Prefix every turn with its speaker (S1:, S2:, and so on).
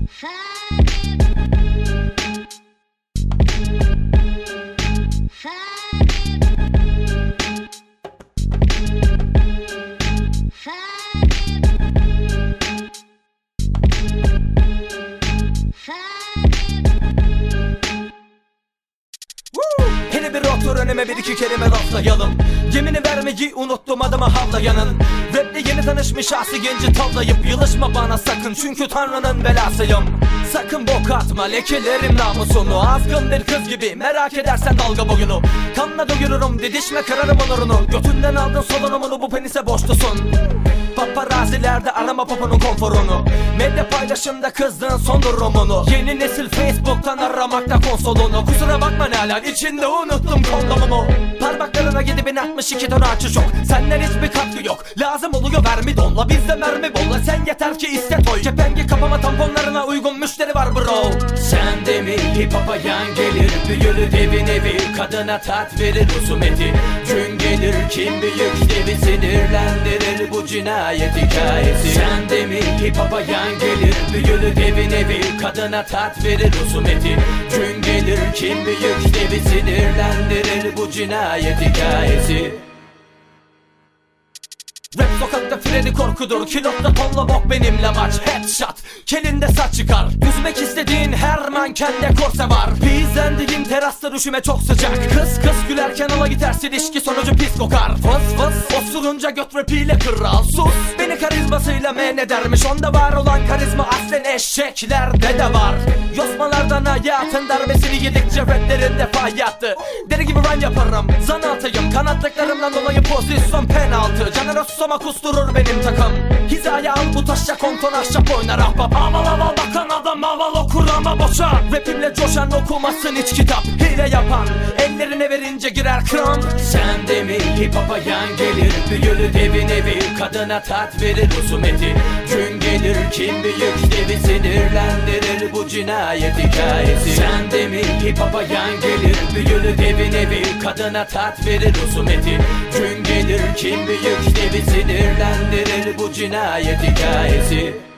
S1: Hele bir otur önüme bir iki kelime laflayalım. Yemini vermeyi unuttum adıma havlayanın. Rap'le yeni tanışmış şahsi genci tavlayıp yılışma bana sakın, çünkü Tanrı'nın belasıyım. Sakın bok atma, lekelerim namusunu. Azgın bir kız gibi merak edersen dalga boyunu. Kanla doyururum, didişme kırarım onurunu. Götünden aldın solunumunu, bu penise boşlusun. Paparazilerde arama poponun konforunu. Medya paylaşımda kızdığın son durumunu. Yeni nesil Facebook'tan aramakta konsolunu. Kusura bakma Nalan, içinde unuttum kondomumu. Parmaklarına 7062 ton açı çok. Senden hiçbir katkı yok. Lazım oluyor vermi donla, bizde mermi bolla. Sen yeter ki iste toy. Kepengi kapama tamponlarına uygun müşteri var bro. Sen de mi hip hop'a yan gelir, büyülü devin evi, kadına tat verir husumeti. Gün gelir kim büyük devi sinirlendirir, bu cinayet hikayesi. Sen de mi hip hop'a yan gelir, büyülü devin evi, kadına tat verir husumeti. Gün gelir kim büyük devi sinirlendirir, bu cinayet hikayesi. Rap sokakta freni korkudur, kilotta tonla bok benimle maç. Headshot, kelinde saç çıkar. Yüzmek istediğin her mankende korse var. Pizlendiğin terasta düşüme çok sıcak. Kız gülerken alay ters ilişki sonucu pis kokar. Fıs osurunca göt rapiyle kral sus. Beni karizmasıyla men edermiş, onda var olan karizma aslen eşeklerde de var. Yosmalardan hayatın darbesini yedikçe raplerinde fay yattı. Deri gibi rhyme yaparım, zan altıyım. Kanatlıklarımdan dolayı pozisyon penaltı. Caner Soma kusturur benim takım. Hizaya al bu taşla konton ahşap oynar ahbap. Aval aval bakan adam aval okur ama boşa. Rapimle coşan okumasın hiç kitap. Hile yapan ellerine verince girer kramp. Sen de mi hip hop'a yan gelir, büyülü devin evi, kadına tat verir husumeti. Gün gelir kim büyük devi sinirlendirir, bu cinayet hikayesi. Sen de mi hip hop'a yan gelir, büyülü devin evi, kadına tat verir husumeti. Gün gelir kim büyük devi sinirlendirir, bu cinayet hikayesi.